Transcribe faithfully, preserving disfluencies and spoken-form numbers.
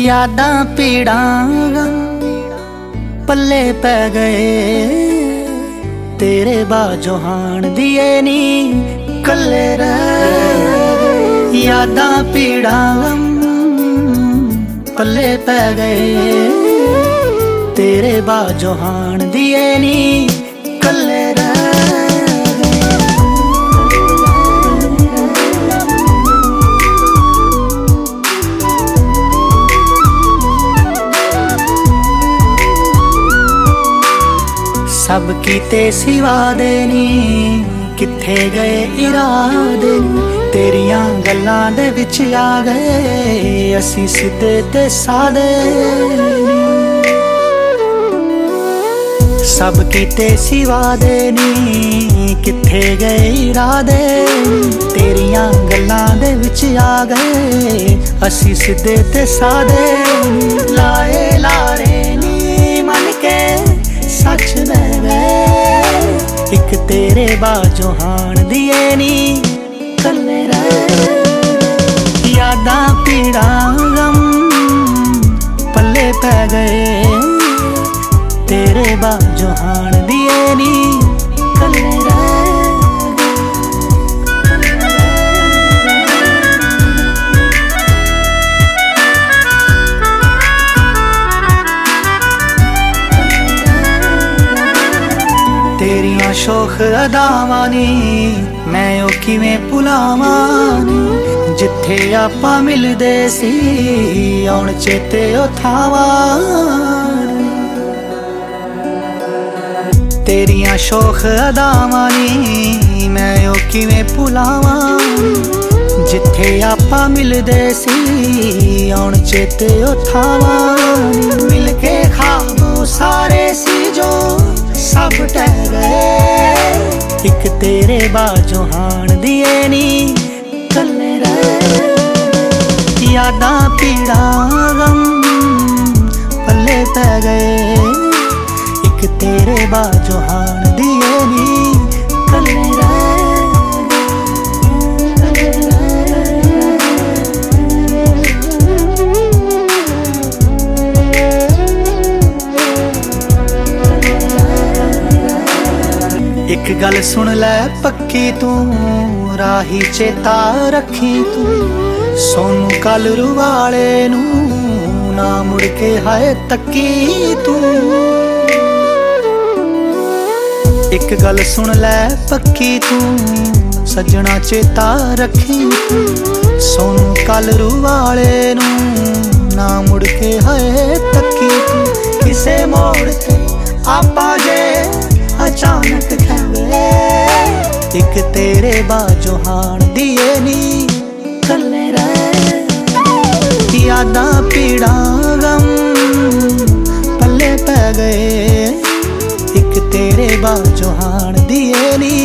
यादां पीड़ां पल्ले पै गए तेरे बाजो हाण दिए नी कल्ले रह। यादां पीड़ां पल्ले पै गए तेरे बाजो हाण दिए नी कल्ले रह। सब कीते सिवा देनी किथे गए इरादे तेरियां गल्लां दे विच आ गए असी सिद्धे ते सादे। सब कीते सिवा देनी किथे गए इरादे तेरियां गल्लां दे विच आ गए असी सिद्धे ते सादे। लाए लारे नी मन के सच बह गए एक तेरे बाजो हाण दिए नी कल्ले रह। यादां पीड़ां गम पल्ले पै गए तेरे बाजो हाण दिए नी कल्ले रह। तेरियां शोख अदावां नी मैं ओ किवें भुलावां नी जिथे आपां मिलदे सी आउण चेते ओ थावां। तेरियां शोख अदावां नी मैं ओ किवें भुलावां जिथे आपां मिलदे सी आउण चेते ओ थावां। मिल के ख्वाब सारे सी जो सब टह गए एक तेरे बाजो हाण दिए नी कल्ले रह। यादां पीड़ां गम पल्ले पै गए एक तेरे बाजो हाण दिए नी कल्ले रह। एक गल सुन लै पक्की तू राही चेता रखी तू सोनू कलरू वाले नू ना मुड़ के हाय तक्की तू। एक गल सुन लै पक्की तू सजना चेता रखी तू सोनू कलरू वाले नू ना मुड़ के हाय तक्की तू। किसे मोड़ ते आपा जे अचानक खैवे एक तेरे बाजो हाण दिए नी कल्ले रह। यादां पीड़ां गम पल्ले पै गए एक तेरे बाजो हाण दिए नी